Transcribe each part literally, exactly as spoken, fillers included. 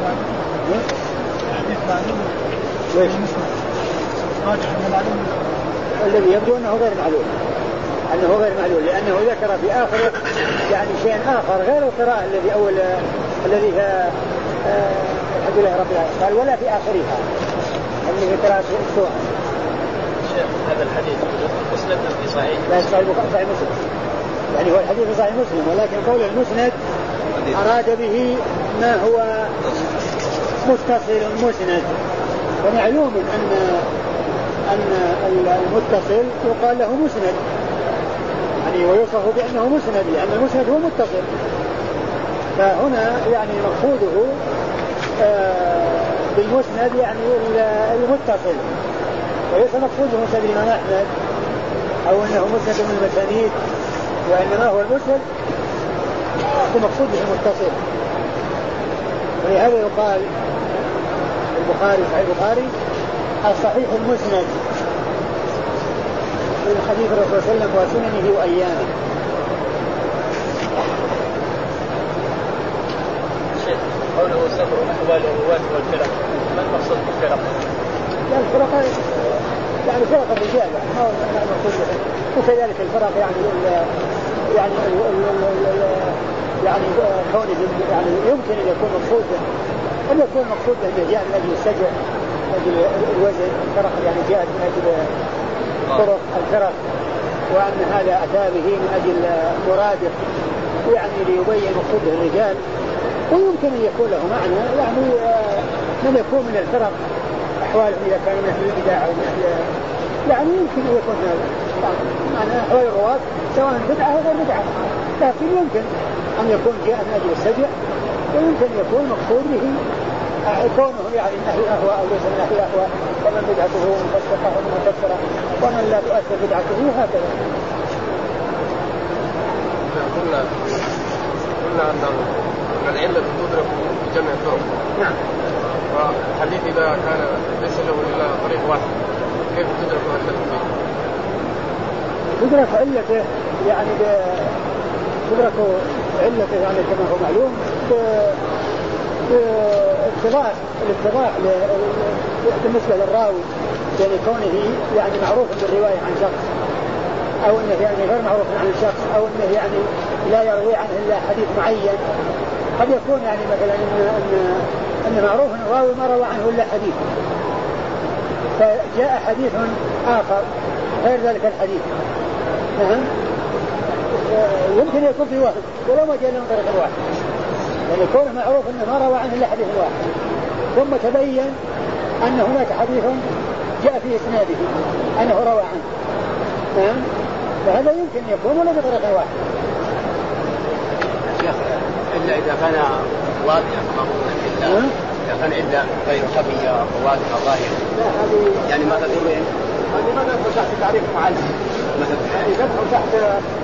ليش؟ الذي يبدو أنه غير معلول أنه غير معلول لأنه ذكر في آخره يعني شيء آخر غير القراءة الذي أول الذي الحمد لله رب العالمين قال ولا في آخرها الذي في قراءة السورة. هذا الحديث مسند في صحيح لا صحيح صحيح مسلم يعني هو الحديث في صحيح مسلم ولكن قول المسند أراد به ما هو متصل مسند ومعلوم أن أن المتصل يقال له مسند يعني ويوصف بأنه مسند لأن المسند هو متصل فهنا يعني مقصوده آه بالمسند يعني المتصل وليس مقصوده مسند الإمام أحمد أو أنه مسند من المسانيد وإنما هو المسند مقصوده المتصل ولهذا يقال البخاري صحيح البخاري الصحيح المسند من حديث الرسول صلى الله عليه وسلم وسننه وأيامه. شيخ قوله سفر أحوال الرواة والفرق ما المقصود بالفرق؟ يعني الفرق يعني فرق الرجال ما هو المقصود وكذلك الفرق يعني يعني يعني كونه يعني يمكن أن يكون مقصود أن يكون مقصود أنه جاء من أجل السجع من أجل الوزن فرق يعني جاءت من أجل طرق الفرق وأن هذا أتى به من أجل مرادف يعني ليبين مقصوده الرجال ويمكن أن يكون له معنى يعني من يكون من الفرق أحوالهم إذا كانوا من أهل البدع أو من أهل يعني يمكن أن يكون هذا معنى أحوال الرواة سواء بدعة أو غير بدعة لكن يمكن أن يكون جاء من أجل السجع ويمكن يكون مقصود به كونه يعني من أهل الأهواء أو ليس من أهل الأهواء ومن بدعته مفسقة ومن مفسرة ومن لا تؤثر بدعته هكذا. قلنا قلنا أن العلة تدرك بجمع الطرق. نعم. والحديث إذا كان ليس له إلا طريق واحد كيف تدرك علته؟ تدرك علته يعني تدرك علته يعني كما هو معلوم اتضاح الاتضاح بالنسبة للراوي يعني كونه يعني معروف بالرواية عن شخص أو أنه يعني غير معروف عن الشخص أو أنه يعني لا يروي عنه إلا حديث معين قد يكون يعني مثلا أن, أن, أن معروف أن الراوي ما روى عنه إلا حديث فجاء حديث آخر غير ذلك الحديث نعم يمكن يكون في واحد ولو ما جاء له من طريق واحد يعني كونه معروف أنه ما روى عنه إلا حديث واحد ثم تبين أن هناك حديث جاء في إسناده أنه روى عنه نعم فهذا يمكن يكون ولا بطريقة واحدة. شيخ إلا إذا كان واضحا إلا إذا كان إلا غير خفية أو واضحة ظاهرة يعني ماذا تقول هذه ماذا تدخل تحت تعريف معلم يعني تدخل تحت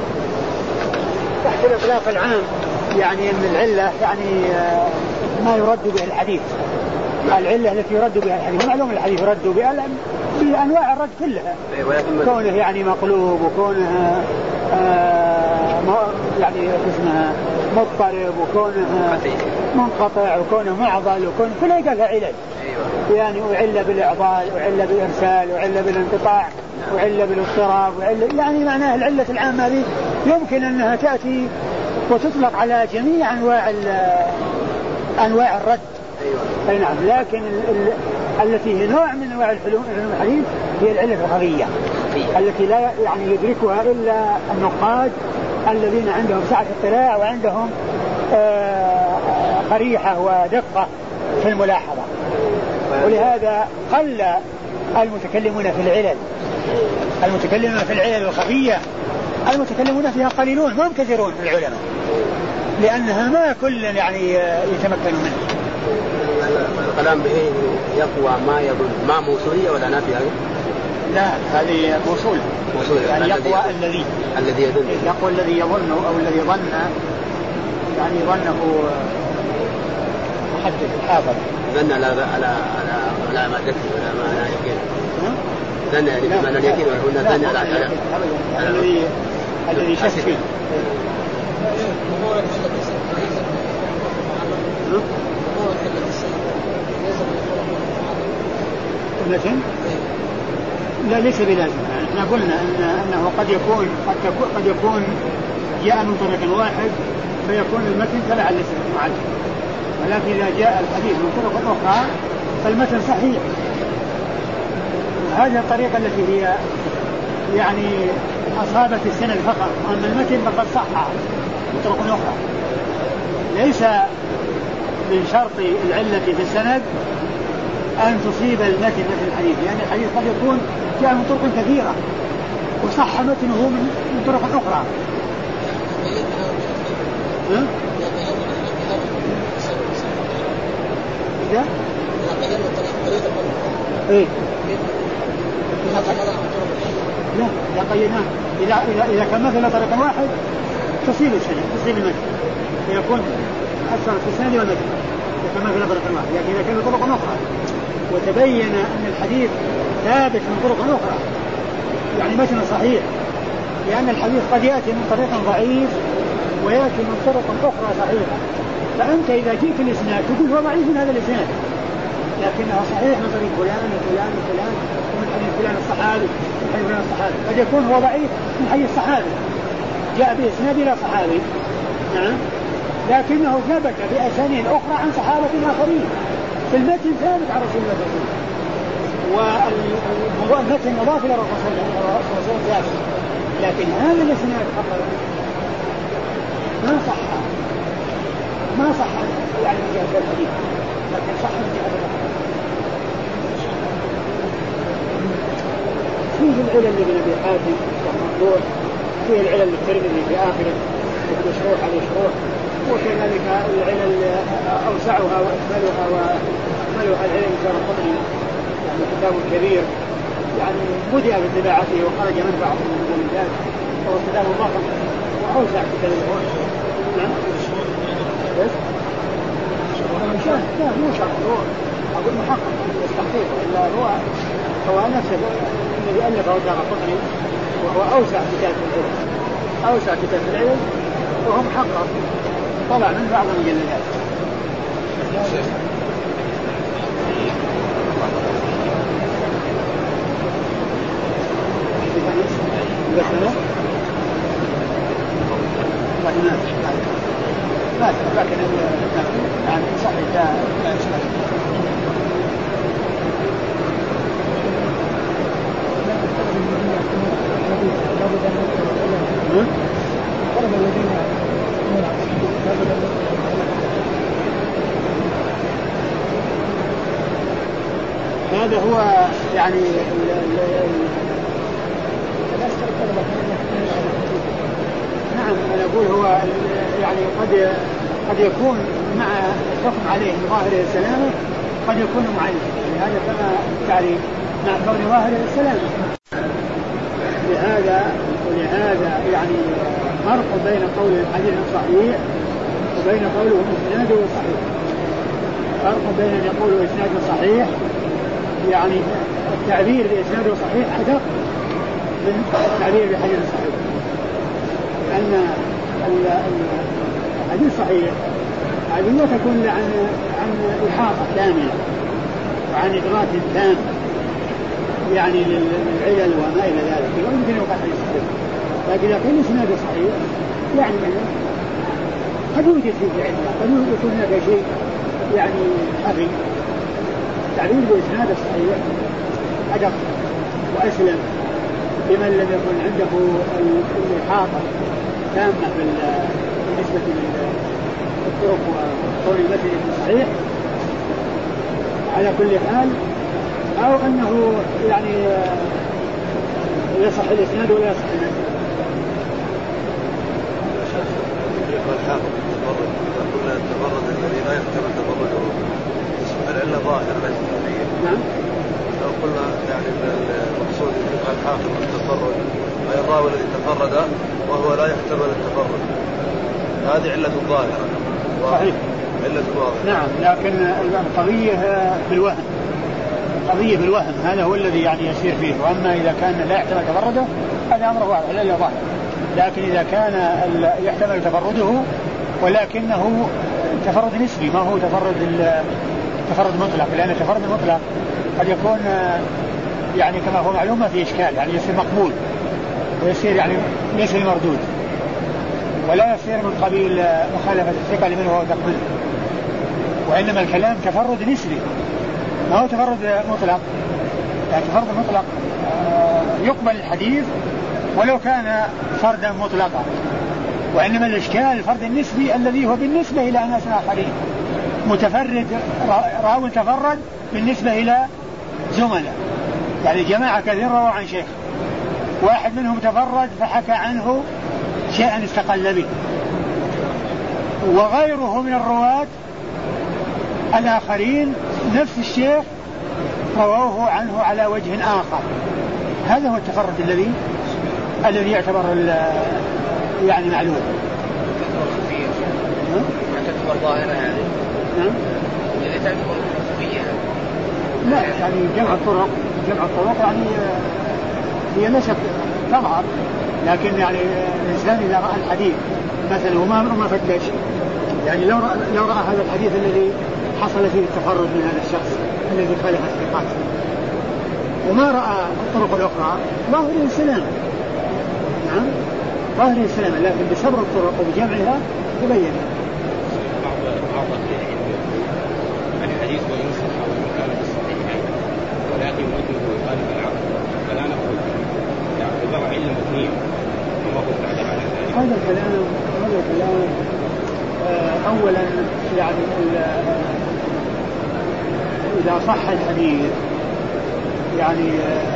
تحت الإطلاق العام يعني أن العلة يعني ما يرد به الحديث العلة التي يرد بها الحديث معلوم الحديث يرد بها بأنواع الرد كلها كونه يعني مقلوب وكونه آه يعني اسمها مضطرب وكونه منقطع وكونه معضل وكونه كلها قال لها علل يعني وعلة بالإعضال وعلة بالإرسال وعلة بالانقطاع وعلة بالاضطراب وعلة يعني معناها العلة العامة هذه يمكن أنها تأتي وتطلق على جميع أنواع أنواع الرد أي نعم لكن ال ال التي هي نوع من أنواع الحلول الحديث هي العلة الخفية التي لا يعني يدركها إلا النقاد الذين عندهم سعة اطلاع وعندهم قريحة ودقة في الملاحظة ولهذا قل المتكلمون في العلل المتكلمون في العلل الخفية المتكلمون فيها قليلون ما هم كثيرون من العلماء لأنها ما كل يعني يتمكن منه. الكلام به يقوى ما يظن ما موصولية ولا نافية؟ لا هذه موصول موصول يعني يقوى الذي الذي يظن يقوى الذي يظنه أو الذي ظن يعني ظنه محدد حافظ ظن على على على على ما ذكر ولا ما لا يقين ظن يعني بما لا يقين ولا ظن على على الذي الذي شك فيه المتن لا ليس بلازم. احنا قلنا ان انه قد يكون قد, تكون قد يكون جاء من طريق واحد فيكون المتن تبع الاسناد معلم، ولكن اذا جاء الحديث من طرق اخرى فالمتن صحيح. وهذه الطريقه التي هي يعني اصابت السند فقط، اما المتن فقد صح من طرق اخرى. ليس من شرط العله في السند أن تصيب المتن مثل الحديث، لأن يعني الحديث قد يكون جاء من طرق كثيرة وصح متنه من, من طرق أخرى. ها؟ إذا؟ إيه؟ لا لا قيدناه. إذا إذا إذا كان مثلا طريق واحد تصيب السند تصيب المتن فيكون أكثر في السند والمتن. إذا كان مثلا طريق واحد، لكن إذا كان طرق أخرى وتبين أن الحديث ثابت من طرق أخرى يعني متن صحيح، لأن الحديث قد يأتي من طريق ضعيف ويأتي من طرق أخرى صحيحة، فأنت إذا جئت الإسناد تقول هو ضعيف من هذا الإسناد لكنه صحيح من طريق فلان وفلان وفلان ومن حديث فلان الصحابي من حديث فلان الصحابي. قد يكون هو ضعيف من حديث الصحابي جاء بإسناد إلى صحابي نعم، لكنه ثبت بأسانيد أخرى عن صحابة آخرين في المتن ثابت على رسول الله صلى الله عليه وسلم، والمتن مضاف إلى رسول الله صلى الله عليه وسلم، لكن هذا الإسناد ما صح ما صح يعني من جهة الحديث، لكن صح من جهة الحديث. فيه العلل لابن أبي حاتم والمنظور، فيه العلل للترمذي في آخره والمشروح على الشروح، وكذلك العلل أوسعها وأكملها وأكملها العلل الدارقطني يعني كتاب كبير يعني بدأ بطباعته وخرج منفعة من المجلدات وهو كتاب ضخم وأوسع كتاب الهون. نعم بس لا مو شرط، هو أقول محقق التحقيق إلا هو هو نفسه الذي ألفه الدارقطني وهو أوسع كتاب العلل أوسع كتاب العلل وهو محقق طلع من بعض المجلدات. لكن يعني صحيح لا لا يشمل. هذا هو يعني نعم أنا أقول هو يعني قد قد يكون مع الحكم عليه ظاهر السلامة قد يكون معين، لهذا كما تعريف مع كون ظاهر السلامة. لهذا ولهذا يعني فرق بين قول الحديث الصحيح وبين قوله إسناده صحيح. فرق بين أن يقول إسناده صحيح يعني التعبير بإسناده صحيح أدق من التعبير بحديث صحيح، أن الحديث صحيح هذه لا تكون عن عن إحاطة كاملة وعن إدراك تام يعني للعلل وما إلى ذلك، يمكن يوقع حديث صحيح. لكن إذا كان إسناده صحيح يعني قد يوجد فيه علة، قد يكون هناك شيء يعني خفي. التعبير بإسناد الصحيح أدق وأسلم لمن لم يكن عنده الإحاطة تامة بالنسبة للطرق وقول المتن الصحيح على كل حال، أو أنه يعني يصح الإسناد ولا يصح المتن. الحاكم قلنا التفرد الذي لا يحتمل تفرده العلة ظاهرة ليس حقيقية. نعم. لو قلنا يعني المقصود يبقى الحاكم التفرد أي الراوي الذي تفرد وهو لا يحتمل التفرد، هذه علة ظاهرة. صحيح. علة واضحة. نعم، لكن القضية بالوهم، القضية بالوهم هذا هو الذي يعني يسير فيه. وأما إذا كان لا يحتمل تفرده هذا أمر واضح لا ظاهر. لكن إذا كان يحتمل تفرده ولكنه تفرد نسبي ما هو تفرد تفرد مطلق، لأن التفرد المطلق قد يكون يعني كما هو معلوم ما في إشكال، يعني يصير مقبول ويصير يعني ليس المردود، ولا يصير من قبيل مخالفة الثقة لمن هو أوثق منه، وإنما الكلام تفرد نسبي ما هو تفرد مطلق. يعني تفرد مطلق يقبل الحديث ولو كان فردا مطلقا، وإنما الإشكال الفرد النسبي الذي هو بالنسبة إلى ناس آخرين، متفرد راو تفرد بالنسبة إلى زملاء، يعني جماعة كثير رووا عن شيخ واحد منهم تفرد فحكى عنه شيئا استقل به، وغيره من الرواة الآخرين نفس الشيخ رووه عنه على وجه آخر. هذا هو التفرد الذي الذي يعتبر يعني معلوم. تعتبر ظاهرة هذه؟ نعم. إذا تعتبر خفية؟ لا، يعني جمع الطرق جمع الطرق يعني هي ليست تظهر، لكن يعني الإنسان إذا رأى الحديث مثلا وما ما فتش، يعني لو رأى لو رأى هذا الحديث الذي حصل فيه التفرد من هذا الشخص الذي خالف الثقات وما رأى الطرق الأخرى ظاهر السلام، نعم ظاهر السلام، لكن بصبر الطرق وبجمعها يبين. بعض الحديث وينصح وكان بالصحيحين ولكن متنه يخالف العقل، فلا نقول يعتبر علم متنين كما قلت على ذلك. هذا الكلام هذا الكلام أولا يعني إذا صح الحديث يعني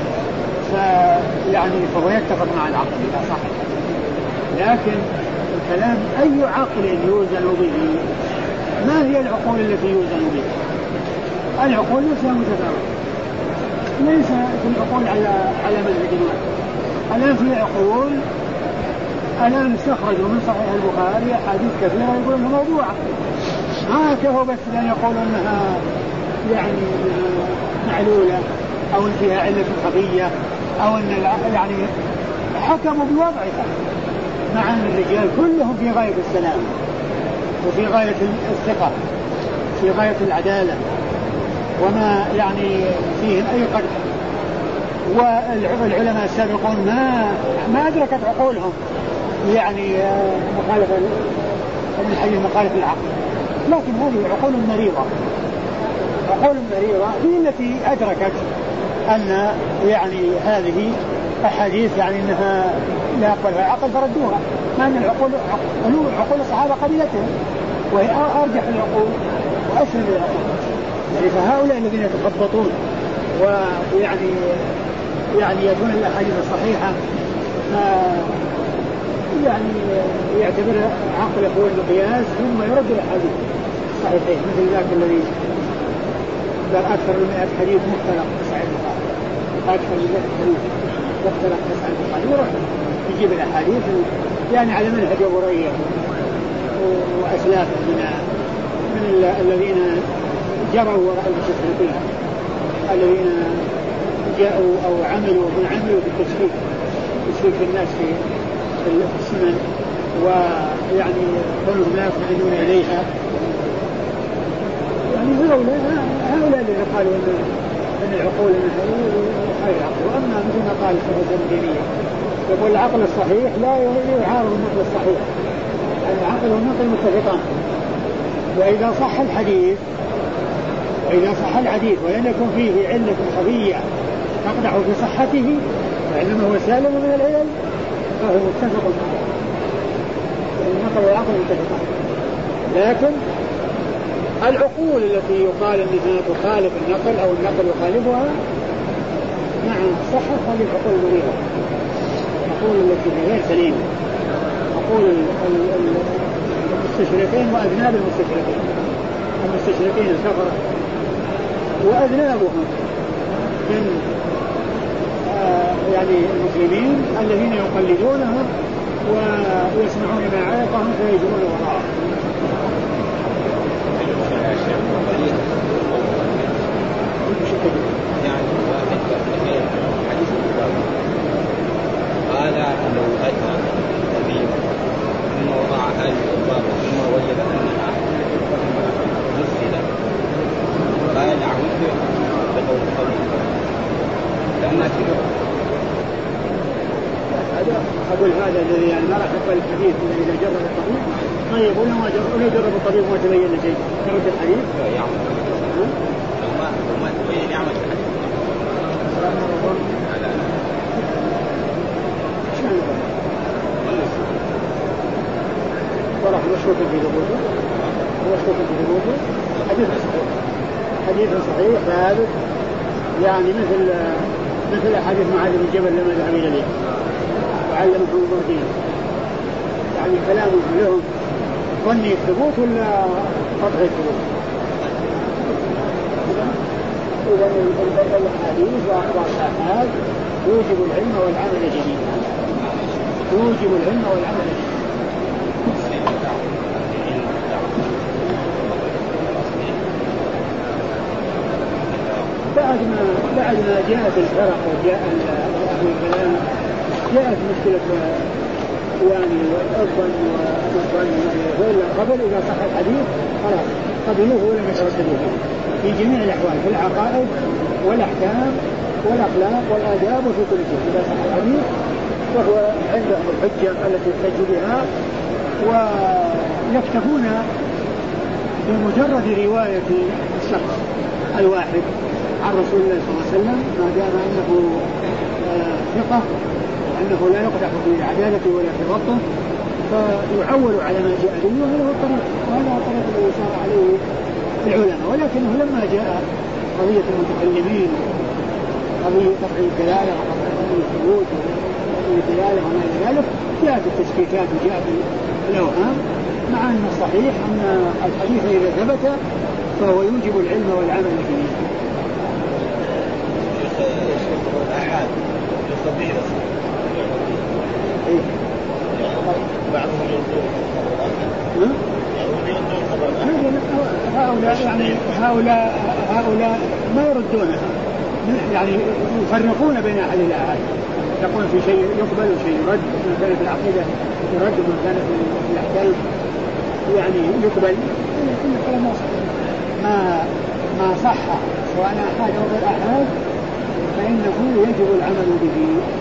فيعني فهو يتفق مع العقل إذا صح الحديث، لكن الكلام أي عقل يوزن به؟ ما هي العقول التي يوزن بها؟ العقول نفسها متفاوتة، ليس في العقول على على منهج واحد. الآن في عقول الآن استخرجوا من صحيح البخاري أحاديث كثيرة يقولون أنها موضوعة، ما كفوا بس لأن يقولوا أنها يعني معلولة أو أن فيها علة خفية أو أن يعني حكموا بوضعها، مع أن الرجال كلهم في غاية السلام وفي غاية الثقة في غاية العدالة وما يعني فيهم أي قدر، والعلماء السابقون ما ما أدركت عقولهم يعني مخالفة من حيث مخالفة العقل، لكن هذه عقول مريضة عقول مريضة هي التي أدركت أن يعني هذه أحاديث يعني أنها لا يقبلها عقل فردوها، مع أن العقول عقول الصحابة قبيلتهم وهي أرجح العقول وأسلم العقول، يعني فهؤلاء الذين يتخبطون ويعني يعني يدون الأحاديث الصحيحة يعني يعتبر عقله هو المقياس ثم يرد الأحاديث الصحيحين، مثل ذاك الذي قال أكثر من مئة حديث مختلق في صحيح البخاري، أكثر من مئة حديث مختلق في صحيح البخاري، يروح يجيب الأحاديث يعني على منهج أبو هريرة وأسلافه من من الذين جروا وراء المستشرقين الذين جاءوا أو عملوا من عملوا بالتشكيك تشكيك الناس في السنن ويعني كونهم لا يطمئنون إليها، يعني هؤلاء هؤلاء الذين قالوا أن أن العقول خير عقل. وأما مثل ما قال الشيخ ابن تيمية يقول العقل الصحيح لا يعارض النقل الصحيح، يعني العقل والنقل متفقان، وإذا صح الحديث وإذا صح الحديث ولم يكن فيه علة خفية تقدح في صحته فإنما هو سالم من العلل فهو متفق معه، النقل والعقل متفقان. لكن العقول التي يقال أنها تخالف النقل أو النقل يخالفها نعم صحت هذه العقول المريضة، العقول التي غير سليمة، عقول المستشرقين وأذناب المستشرقين المستشرقين الكفرة وأذنابهم من آه يعني المسلمين الذين يقلدونهم ويسمعون معايقهم فيجرون وراءهم. يعني حديث قال لو أتى تبين ثم وضع هذه الأبواب ثم وجد أنها مسجدة يقول هذا الذي يعني ما راح يقبل الحديث إلا إذا جرب الطبيب. طيب ولا ما جرب ولا جرب الطبيب ما تبين له شيء يرد الحديث؟ لا يعمل. ما ما تبين يعمل الحديث. لا لا. شنو؟ وراح مشروط في ثبوته. مشروط في ثبوته. حديث صحيح. حديث صحيح ثابت. يعني مثل مثل حديث معاذ بن جبل لما ذهب إلى اليمن وعلمه المردين. يعني كلامه لهم ظني الثبوت ولا قطع الثبوت؟ إذا الحديث وأخبار الآحاد يوجب العلم والعمل جميعا. يوجب العلم والعمل جميعا. بعد ما بعد ما جاءت الفرق وجاء أهل الكلام جاءت مشكلة يعني الظن والظن وإلا قبل إذا صح الحديث خلاص قبلوه ولم يترددوا فيه في جميع الأحوال في العقائد والأحكام والأخلاق والآداب وفي كل شيء. إذا صح الحديث فهو عندهم الحجة التي يحتج بها ويكتفون بمجرد رواية الشخص الواحد عن رسول الله صلى الله عليه وسلم ما دام أنه ثقة وأنه لا يقدح في عدالته ولا في ضبطه فيعول على ما جاء به وهذا هو الطريق وهذا هو الطريق الذي سار عليه العلماء. ولكنه لما جاء قضية المتكلمين قضية قطع الدلالة وقطع الثبوت وقطع الدلالة وما إلى ذلك جاءت التشكيكات وجاءت الأوهام مع أن الصحيح أن الحديث إذا ثبت فهو يوجب العلم والعمل به. أحد يستطيع بعضهم يردون هؤلاء يعني هؤلاء هؤلاء ما يردونها يعني يفرقون بين أحد الآحاد يقول في شيء يقبل وشيء يرد ما كان في العقيدة يرد وما كان في الأحكام يعني يقبل كل كلام ما ما صح سواء أحد أو غير أحد فإنه يجب العمل به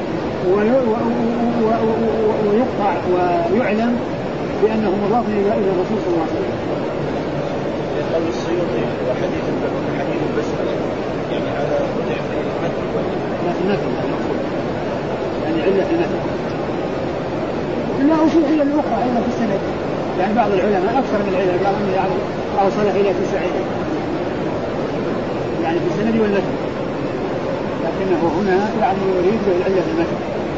ويقطع ويعلم بأنه مضاف إلى الرسول صلى الله عليه وسلم. يقول السيوطي وحديث حديث بس يعني هذا رجع في المتن لا في المتن يعني علة في المتن لا وفي علة أخرى أيضا في السند يعني بعض العلماء أكثر من العلة قال أنه يعني أوصل إلى تسع يعني في السند والمتن لكنه هنا يعني يريد بالعلة في المتن.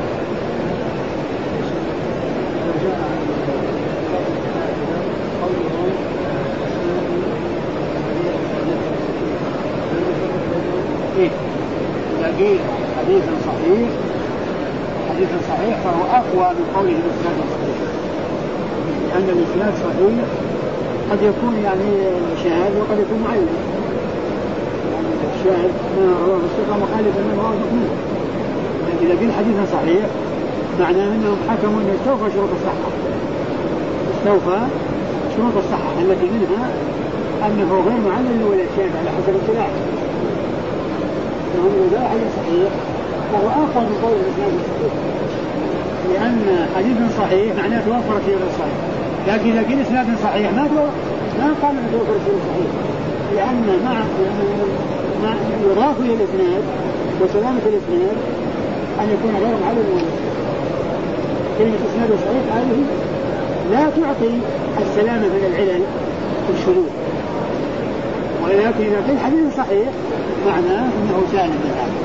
إيه إذا قيل حديث صحيح حديث صحيح فهو أقوى من قوله الإسناد صحيح لأن الإسناد صحيح قد يكون يعني شاهد وقد يكون معين يعني الشاهد ما رواه الثقة مخالفا من رواه المؤمن. إذا قيل حديث صحيح معناه أنهم حكموا أن استوفى شروط الصحة استوفى شروط الصحة التي منها أنه غير معلل ولا شاهد على حسب السلاح فهم إذا حديث صحيح فهو أقوى من قول الإسناد الصحيح لأن حديث صحيح معناه توفر فيه الصحيح لكن إذا قيل إسناد صحيح ما ما قال أنه توفر فيه الصحيح لأن مع ما يضاف إلى الإسناد وسلامة الإسناد أن يكون غير معلل ولا كلمة إسناد صحيح هذه لا تعطي السلامة من العلل والشذوذ ولكن إذا كان حديث صحيح معناه أنه سالم من هذا.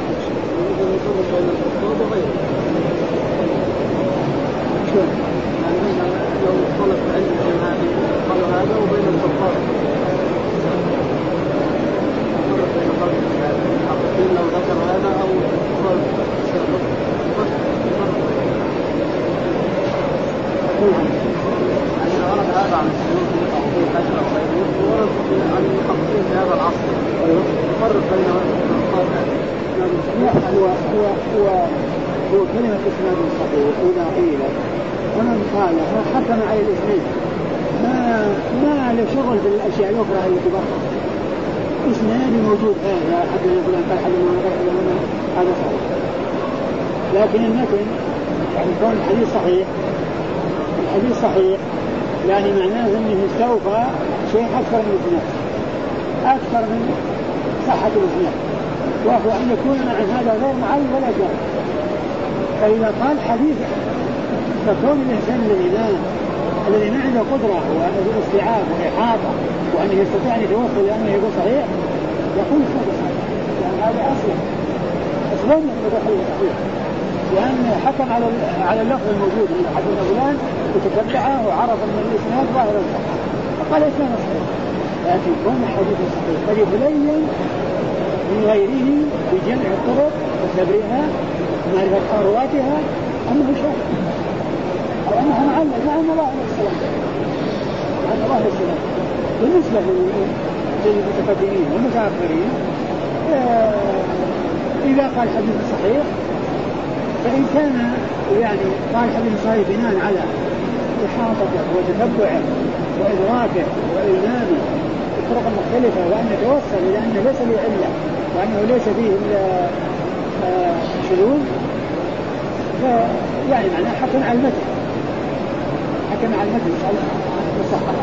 لو اختلف علم هذه قالوا هذا وبين الكفار لو ذكر هذا أو يعني ورد هذا عن السيوطي أو في حجر أو غيره ورد عن المحققين في هذا العصر يفرق بين هو هو هو هو كلمة إسناد صحيح إذا قيل ومن قال حكم على الإسناد ما ما له شغل بالأشياء الأخرى التي بقى إسناد موجود هذا حتى يقول أن قال حد من قال هذا صحيح لكن المتن يعني كون الحديث صحيح، الحديث صحيح يعني معناه أنه استوفى شيء أكثر من الإسناد، أكثر من صحة الإسناد، وهو أن يكون مع هذا غير معين ولا جار. فإذا قال حديث فكون الإنسان الذي لا الذي ما عنده قدرة واستيعاب وإحاطة وأنه يستطيع أن يتوصل لأنه يقول صحيح يقول صحيح، يعني هذا أصلا أصلا يروح صحيح، لأن حكم على على اللفظ الموجود اللي حدث فلان وتتبعه وعرف أن الإسناد ظاهر الصحة فقال إسناد صحيح. لكن كون الحديث الصحيح قد يبين من غيره بجمع الطرق وتبريرها ومعرفة رواتها أنه شاهد أو أنها معلق مع أن الله عليه السلام مع أن الله عليه السلام. بالنسبة للمتقدمين والمتأخرين إذا قال حديث صحيح فإن كان يعني قال حديث صحيح بناء على إحاطته وتتبعه وإدراكه وإلمامه الطرق المختلفة وأن يتوصل إلى أنه ليس به علة وأنه ليس فيه شذوذ يعني معناه حكم على المتن، حكم على المتن الصحة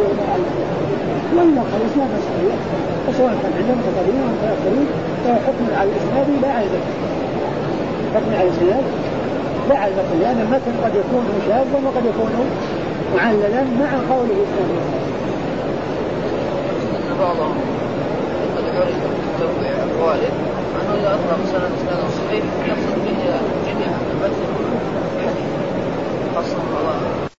ولا قال إسناد صحيح فسواء كان عندهم متقدمين أو متأخرين فهو حكم على الإسناد لا على المتن، حكم على الإسناد لا على المتن، لأن المتن قد يكون شاذا وقد يكون معللا مع قوله إسناد بعضهم قد يعرف تروي أقواله أنه إذا أطلق سند إسناد صحيح يقصد به جميع المتن الحديث خاصة